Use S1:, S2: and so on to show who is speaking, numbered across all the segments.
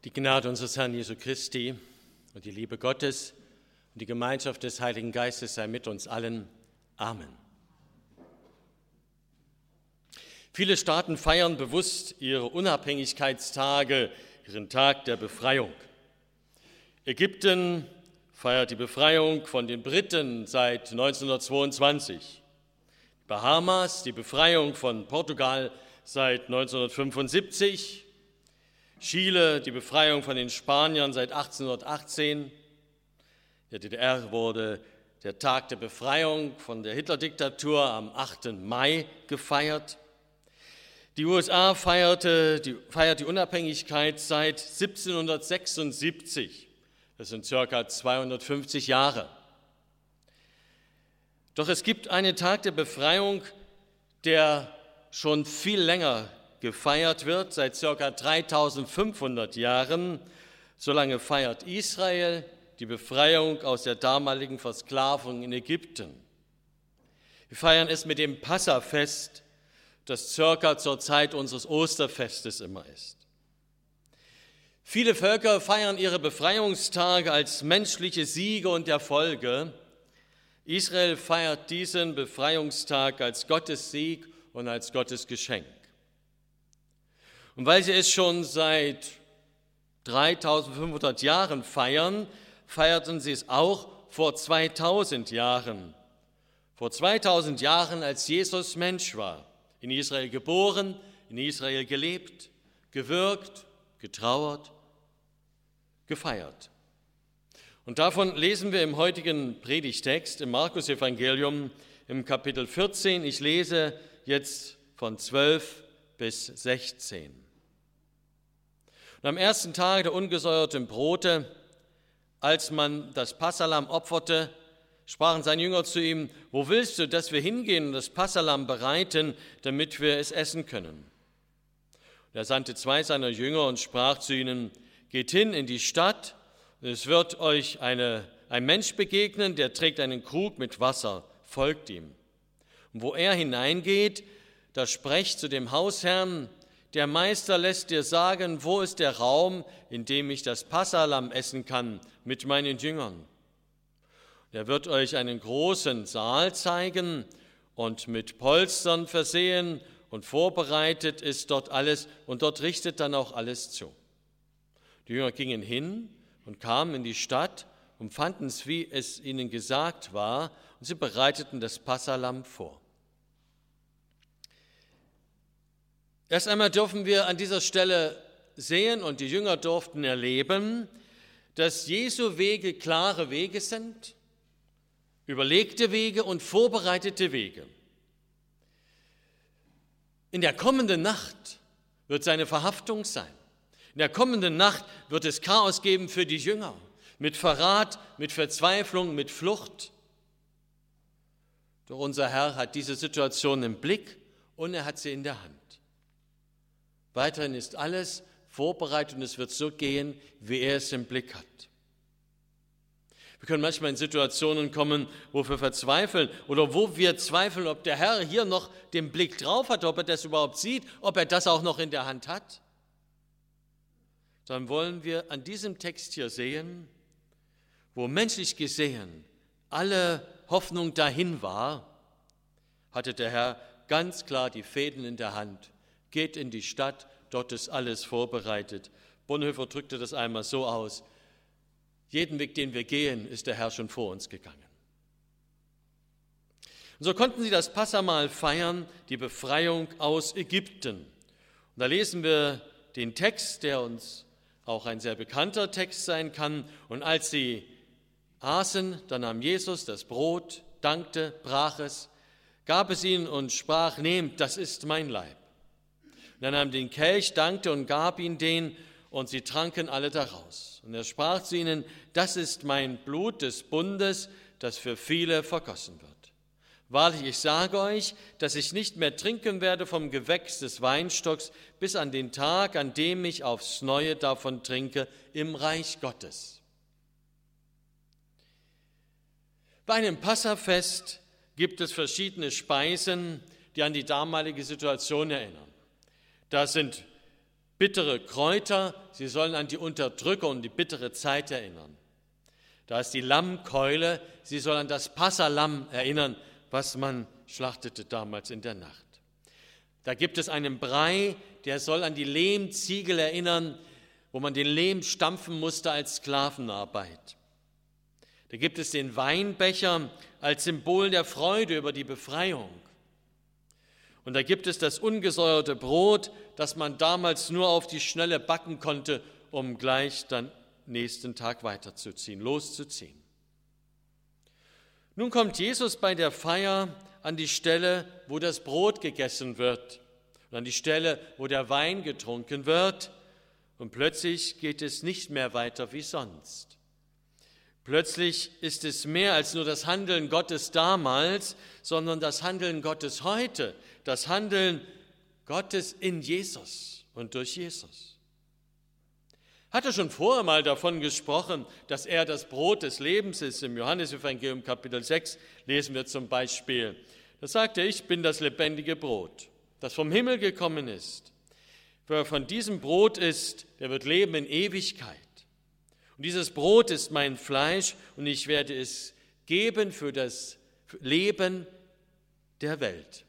S1: Die Gnade unseres Herrn Jesu Christi und die Liebe Gottes und die Gemeinschaft des Heiligen Geistes sei mit uns allen. Amen. Viele Staaten feiern bewusst ihre Unabhängigkeitstage, ihren Tag der Befreiung. Ägypten feiert die Befreiung von den Briten seit 1922. Bahamas die Befreiung von Portugal seit 1975. Chile die Befreiung von den Spaniern seit 1818. Der DDR wurde der Tag der Befreiung von der Hitler-Diktatur am 8. Mai gefeiert. Die USA feiert die Unabhängigkeit seit 1776. Das sind ca. 250 Jahre. Doch es gibt einen Tag der Befreiung, der schon viel länger gefeiert wird, seit ca. 3500 Jahren. So lange feiert Israel die Befreiung aus der damaligen Versklavung in Ägypten. Wir feiern es mit dem Passafest, das circa zur Zeit unseres Osterfestes immer ist. Viele Völker feiern ihre Befreiungstage als menschliche Siege und Erfolge. Israel feiert diesen Befreiungstag als Gottes Sieg und als Gottes Geschenk. Und weil sie es schon seit 3500 Jahren feiern, feierten sie es auch vor 2000 Jahren. Vor 2000 Jahren, als Jesus Mensch war, in Israel geboren, in Israel gelebt, gewirkt, getrauert, gefeiert. Und davon lesen wir im heutigen Predigtext im Markus-Evangelium im Kapitel 14. Ich lese jetzt von 12 bis 16. Und am ersten Tag der ungesäuerten Brote, als man das Passalamm opferte, sprachen seine Jünger zu ihm: Wo willst du, dass wir hingehen und das Passalamm bereiten, damit wir es essen können? Und er sandte 2 seiner Jünger und sprach zu ihnen: Geht hin in die Stadt, und es wird euch ein Mensch begegnen, der trägt einen Krug mit Wasser, folgt ihm. Und wo er hineingeht, da sprecht zu dem Hausherrn: Der Meister lässt dir sagen, wo ist der Raum, in dem ich das Passalamm essen kann mit meinen Jüngern. Er wird euch einen großen Saal zeigen und mit Polstern versehen, und vorbereitet ist dort alles, und dort richtet dann auch alles zu. Die Jünger gingen hin und kamen in die Stadt und fanden es, wie es ihnen gesagt war, und sie bereiteten das Passalamm vor. Erst einmal dürfen wir an dieser Stelle sehen, und die Jünger durften erleben, dass Jesu Wege klare Wege sind, überlegte Wege und vorbereitete Wege. In der kommenden Nacht wird seine Verhaftung sein. In der kommenden Nacht wird es Chaos geben für die Jünger, mit Verrat, mit Verzweiflung, mit Flucht. Doch unser Herr hat diese Situation im Blick und er hat sie in der Hand. Weiterhin ist alles vorbereitet und es wird so gehen, wie er es im Blick hat. Wir können manchmal in Situationen kommen, wo wir verzweifeln oder wo wir zweifeln, ob der Herr hier noch den Blick drauf hat, ob er das überhaupt sieht, ob er das auch noch in der Hand hat. Dann wollen wir an diesem Text hier sehen, wo menschlich gesehen alle Hoffnung dahin war, hatte der Herr ganz klar die Fäden in der Hand. Geht in die Stadt, dort ist alles vorbereitet. Bonhoeffer drückte das einmal so aus: Jeden Weg, den wir gehen, ist der Herr schon vor uns gegangen. Und so konnten sie das Passamahl feiern, die Befreiung aus Ägypten. Und da lesen wir den Text, der uns auch ein sehr bekannter Text sein kann. Und als sie aßen, dann nahm Jesus das Brot, dankte, brach es, gab es ihnen und sprach: Nehmt, das ist mein Leib. Und er nahm den Kelch, dankte und gab ihn denen, und sie tranken alle daraus. Und er sprach zu ihnen: Das ist mein Blut des Bundes, das für viele vergossen wird. Wahrlich, ich sage euch, dass ich nicht mehr trinken werde vom Gewächs des Weinstocks bis an den Tag, an dem ich aufs Neue davon trinke im Reich Gottes. Bei einem Passafest gibt es verschiedene Speisen, die an die damalige Situation erinnern. Da sind Bittere Kräuter, sie sollen an die Unterdrücker und die bittere Zeit erinnern. Da ist die Lammkeule, sie soll an das Passalamm erinnern, was man schlachtete damals in der Nacht. Da gibt es einen Brei, der soll an die Lehmziegel erinnern, wo man den Lehm stampfen musste als Sklavenarbeit. Da gibt es den Weinbecher als Symbol der Freude über die Befreiung. Und da gibt es das ungesäuerte Brot, das man damals nur auf die Schnelle backen konnte, um gleich dann nächsten Tag weiterzuziehen, loszuziehen. Nun kommt Jesus bei der Feier an die Stelle, wo das Brot gegessen wird und an die Stelle, wo der Wein getrunken wird. Und plötzlich geht es nicht mehr weiter wie sonst. Plötzlich ist es mehr als nur das Handeln Gottes damals, sondern das Handeln Gottes heute, das Handeln Gottes in Jesus und durch Jesus. Hat er schon vorher mal davon gesprochen, dass er das Brot des Lebens ist? Im Johannesevangelium Kapitel 6 lesen wir zum Beispiel. Da sagt er, ich bin das lebendige Brot, das vom Himmel gekommen ist. Wer von diesem Brot isst, der wird leben in Ewigkeit. Und dieses Brot ist mein Fleisch und ich werde es geben für das Leben der Welt.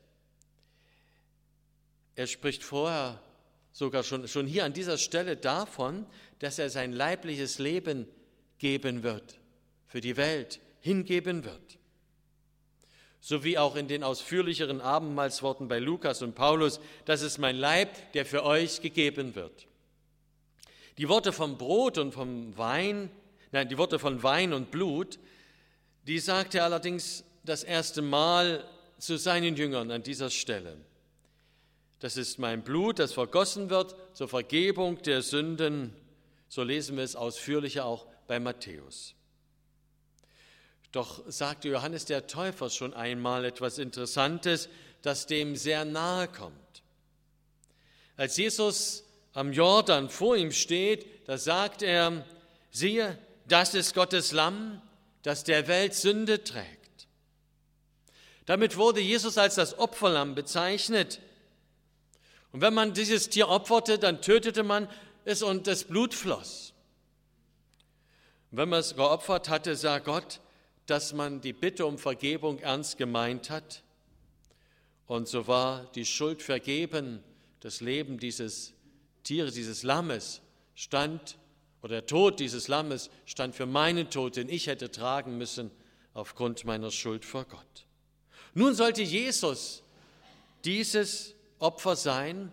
S1: Er spricht vorher sogar schon hier an dieser Stelle davon, dass er sein leibliches Leben geben wird, für die Welt hingeben wird. So wie auch in den ausführlicheren Abendmahlsworten bei Lukas und Paulus, das ist mein Leib, der für euch gegeben wird. Die Worte vom Brot und vom Wein, die Worte von Wein und Blut, die sagt er allerdings das erste Mal zu seinen Jüngern an dieser Stelle. Das ist mein Blut, das vergossen wird zur Vergebung der Sünden. So lesen wir es ausführlicher auch bei Matthäus. Doch sagte Johannes der Täufer schon einmal etwas Interessantes, das dem sehr nahe kommt. Als Jesus am Jordan vor ihm steht, da sagt er, siehe, das ist Gottes Lamm, das der Welt Sünde trägt. Damit wurde Jesus als das Opferlamm bezeichnet. Und wenn man dieses Tier opferte, dann tötete man es und das Blut floss. Und wenn man es geopfert hatte, sah Gott, dass man die Bitte um Vergebung ernst gemeint hat. Und so war die Schuld vergeben, das Leben dieses Tieres, dieses Lammes stand, oder der Tod dieses Lammes stand für meinen Tod, den ich hätte tragen müssen aufgrund meiner Schuld vor Gott. Nun sollte Jesus dieses Opfer sein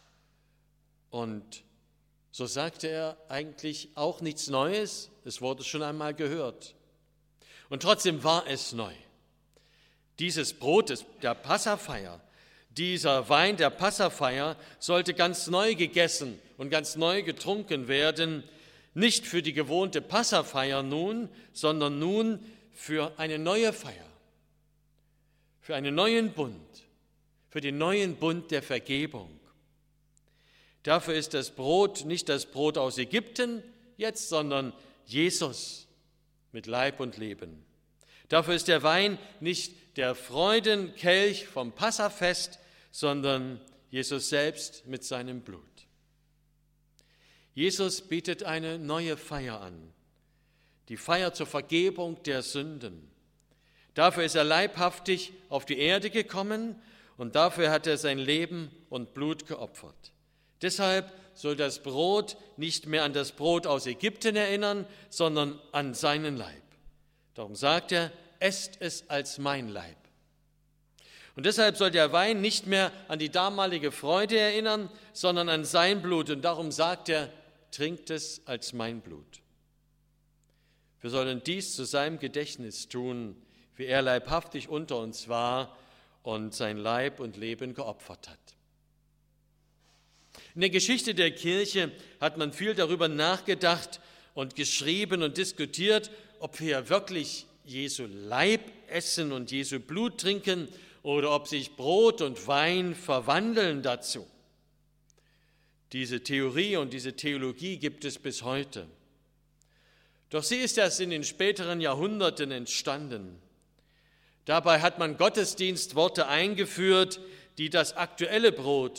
S1: und so sagte er eigentlich auch nichts Neues, es wurde schon einmal gehört. Und trotzdem war es neu. Dieses Brot der Passafeier, dieser Wein der Passafeier sollte ganz neu gegessen und ganz neu getrunken werden, nicht für die gewohnte Passafeier nun, sondern nun für eine neue Feier, für einen neuen Bund, für den neuen Bund der Vergebung. Dafür ist das Brot nicht das Brot aus Ägypten jetzt, sondern Jesus mit Leib und Leben. Dafür ist der Wein nicht der Freudenkelch vom Passafest, sondern Jesus selbst mit seinem Blut. Jesus bietet eine neue Feier an, die Feier zur Vergebung der Sünden. Dafür ist er leibhaftig auf die Erde gekommen und dafür hat er sein Leben und Blut geopfert. Deshalb soll das Brot nicht mehr an das Brot aus Ägypten erinnern, sondern an seinen Leib. Darum sagt er, esst es als mein Leib. Und deshalb soll der Wein nicht mehr an die damalige Freude erinnern, sondern an sein Blut. Und darum sagt er, trinkt es als mein Blut. Wir sollen dies zu seinem Gedächtnis tun, wie er leibhaftig unter uns war und sein Leib und Leben geopfert hat. In der Geschichte der Kirche hat man viel darüber nachgedacht und geschrieben und diskutiert, ob wir wirklich Jesu Leib essen und Jesu Blut trinken oder ob sich Brot und Wein verwandeln dazu. Diese Theorie und diese Theologie gibt es bis heute. Doch sie ist erst in den späteren Jahrhunderten entstanden. Dabei hat man Gottesdienstworte eingeführt, die das aktuelle Brot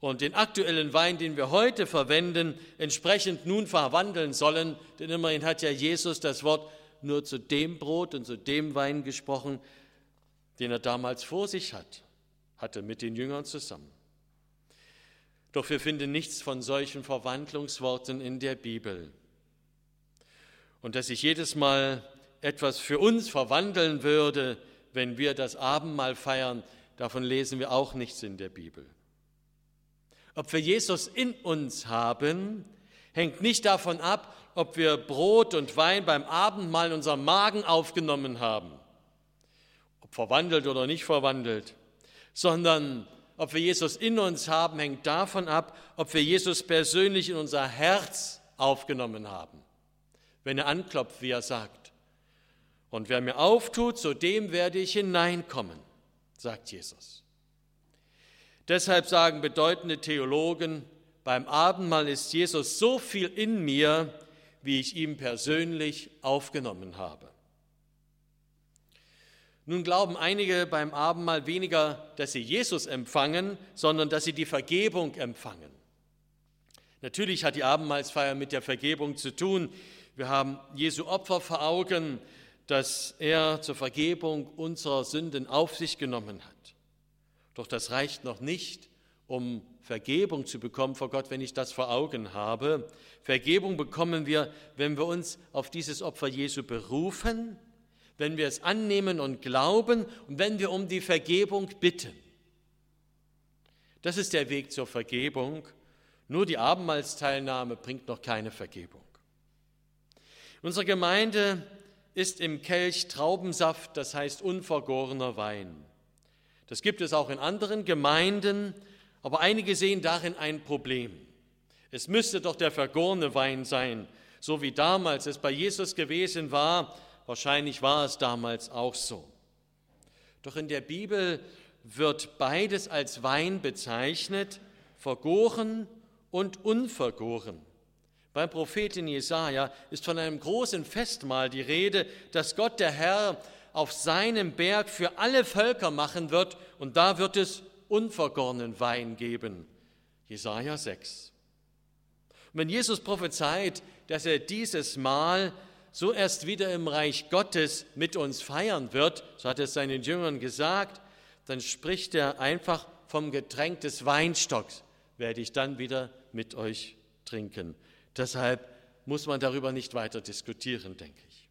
S1: und den aktuellen Wein, den wir heute verwenden, entsprechend nun verwandeln sollen. Denn immerhin hat ja Jesus das Wort nur zu dem Brot und zu dem Wein gesprochen, den er damals vor sich hatte mit den Jüngern zusammen. Doch wir finden nichts von solchen Verwandlungsworten in der Bibel. Und dass sich jedes Mal etwas für uns verwandeln würde, wenn wir das Abendmahl feiern, davon lesen wir auch nichts in der Bibel. Ob wir Jesus in uns haben, hängt nicht davon ab, ob wir Brot und Wein beim Abendmahl in unserem Magen aufgenommen haben, ob verwandelt oder nicht verwandelt, sondern ob wir Jesus in uns haben, hängt davon ab, ob wir Jesus persönlich in unser Herz aufgenommen haben. Wenn er anklopft, wie er sagt. Und wer mir auftut, zu dem werde ich hineinkommen, sagt Jesus. Deshalb sagen bedeutende Theologen, beim Abendmahl ist Jesus so viel in mir, wie ich ihn persönlich aufgenommen habe. Nun glauben einige beim Abendmahl weniger, dass sie Jesus empfangen, sondern dass sie die Vergebung empfangen. Natürlich hat die Abendmahlsfeier mit der Vergebung zu tun. Wir haben Jesu Opfer vor Augen, dass er zur Vergebung unserer Sünden auf sich genommen hat. Doch das reicht noch nicht, um Vergebung zu bekommen vor Gott, wenn ich das vor Augen habe. Vergebung bekommen wir, wenn wir uns auf dieses Opfer Jesu berufen, wenn wir es annehmen und glauben und wenn wir um die Vergebung bitten. Das ist der Weg zur Vergebung. Nur die Abendmahlsteilnahme bringt noch keine Vergebung. Unsere Gemeinde ist im Kelch Traubensaft, das heißt unvergorener Wein. Das gibt es auch in anderen Gemeinden, aber einige sehen darin ein Problem. Es müsste doch der vergorene Wein sein, so wie damals es bei Jesus gewesen war. Wahrscheinlich war es damals auch so. Doch in der Bibel wird beides als Wein bezeichnet, vergoren und unvergoren. Beim Propheten Jesaja ist von einem großen Festmahl die Rede, das Gott, der Herr, auf seinem Berg für alle Völker machen wird, und da wird es unvergorenen Wein geben. Jesaja 6. Und wenn Jesus prophezeit, dass er dieses Mal so erst wieder im Reich Gottes mit uns feiern wird, so hat er es seinen Jüngern gesagt, dann spricht er einfach vom Getränk des Weinstocks, werde ich dann wieder mit euch trinken. Deshalb muss man darüber nicht weiter diskutieren, denke ich.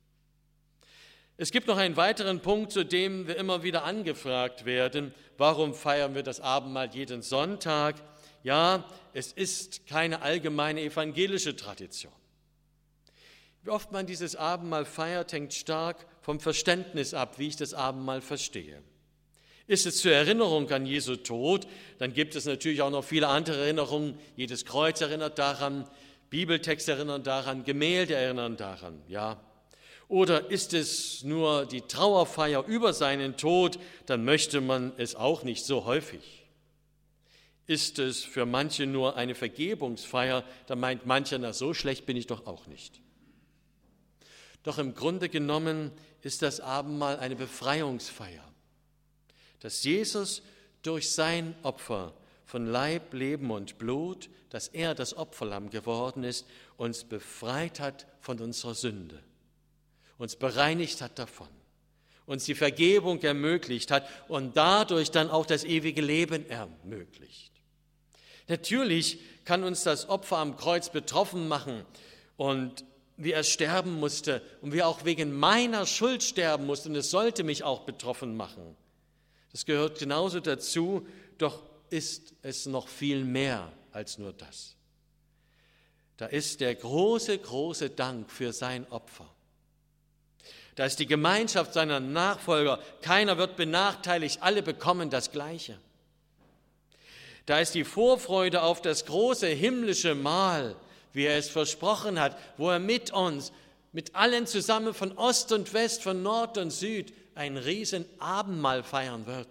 S1: Es gibt noch einen weiteren Punkt, zu dem wir immer wieder angefragt werden. Warum feiern wir das Abendmahl jeden Sonntag? Ja, es ist keine allgemeine evangelische Tradition. Wie oft man dieses Abendmahl feiert, hängt stark vom Verständnis ab, wie ich das Abendmahl verstehe. Ist es zur Erinnerung an Jesu Tod, dann gibt es natürlich auch noch viele andere Erinnerungen. Jedes Kreuz erinnert daran, Bibeltexte erinnern daran, Gemälde erinnern daran, ja. Oder ist es nur die Trauerfeier über seinen Tod, dann möchte man es auch nicht so häufig. Ist es für manche nur eine Vergebungsfeier, dann meint mancher, na so schlecht bin ich doch auch nicht. Doch im Grunde genommen ist das Abendmahl eine Befreiungsfeier, dass Jesus durch sein Opfer von Leib, Leben und Blut, dass er das Opferlamm geworden ist, uns befreit hat von unserer Sünde, uns bereinigt hat davon, uns die Vergebung ermöglicht hat und dadurch dann auch das ewige Leben ermöglicht. Natürlich kann uns das Opfer am Kreuz betroffen machen und wie er sterben musste und wie er auch wegen meiner Schuld sterben musste, und es sollte mich auch betroffen machen. Das gehört genauso dazu, doch ist es noch viel mehr als nur das. Da ist der große, große Dank für sein Opfer. Da ist die Gemeinschaft seiner Nachfolger. Keiner wird benachteiligt, alle bekommen das Gleiche. Da ist die Vorfreude auf das große himmlische Mahl, wie er es versprochen hat, wo er mit uns, mit allen zusammen von Ost und West, von Nord und Süd, ein riesen Abendmahl feiern wird.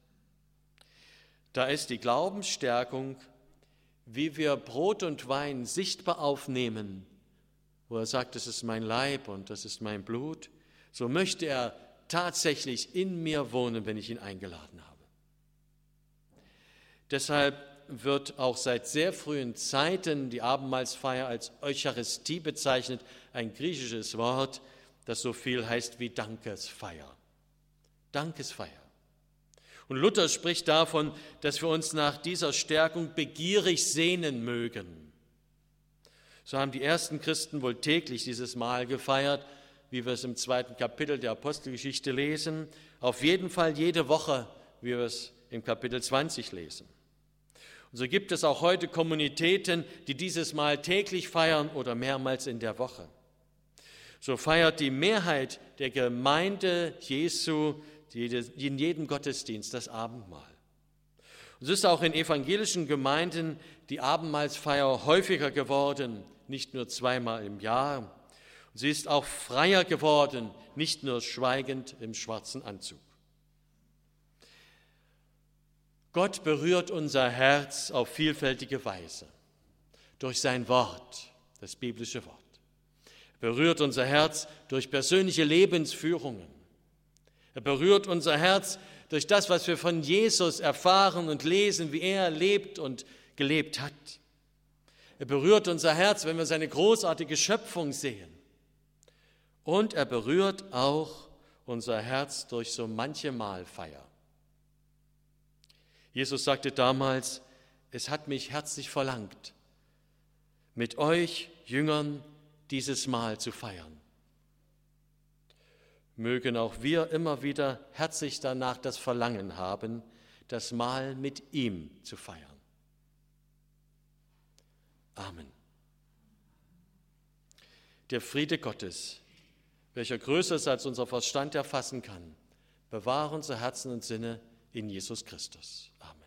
S1: Da ist die Glaubensstärkung, wie wir Brot und Wein sichtbar aufnehmen, wo er sagt, das ist mein Leib und das ist mein Blut. So möchte er tatsächlich in mir wohnen, wenn ich ihn eingeladen habe. Deshalb wird auch seit sehr frühen Zeiten die Abendmahlsfeier als Eucharistie bezeichnet, ein griechisches Wort, das so viel heißt wie Dankesfeier. Dankesfeier. Und Luther spricht davon, dass wir uns nach dieser Stärkung begierig sehnen mögen. So haben die ersten Christen wohl täglich dieses Mahl gefeiert, wie wir es im 2. Kapitel der Apostelgeschichte lesen, auf jeden Fall jede Woche, wie wir es im Kapitel 20 lesen. Und so gibt es auch heute Kommunitäten, die dieses Mahl täglich feiern oder mehrmals in der Woche. So feiert die Mehrheit der Gemeinde Jesu in jedem Gottesdienst das Abendmahl. Und so ist auch in evangelischen Gemeinden die Abendmahlsfeier häufiger geworden, nicht nur zweimal im Jahr. Und sie ist auch freier geworden, nicht nur schweigend im schwarzen Anzug. Gott berührt unser Herz auf vielfältige Weise durch sein Wort, das biblische Wort. Er berührt unser Herz durch persönliche Lebensführungen. Er berührt unser Herz durch das, was wir von Jesus erfahren und lesen, wie er lebt und gelebt hat. Er berührt unser Herz, wenn wir seine großartige Schöpfung sehen. Und er berührt auch unser Herz durch so manche Mahlfeier. Jesus sagte damals, es hat mich herzlich verlangt, mit euch Jüngern dieses Mahl zu feiern. Mögen auch wir immer wieder herzlich danach das Verlangen haben, das Mahl mit ihm zu feiern. Amen. Der Friede Gottes, welcher größer ist, als unser Verstand erfassen kann, bewahre unsere Herzen und Sinne in Jesus Christus. Amen.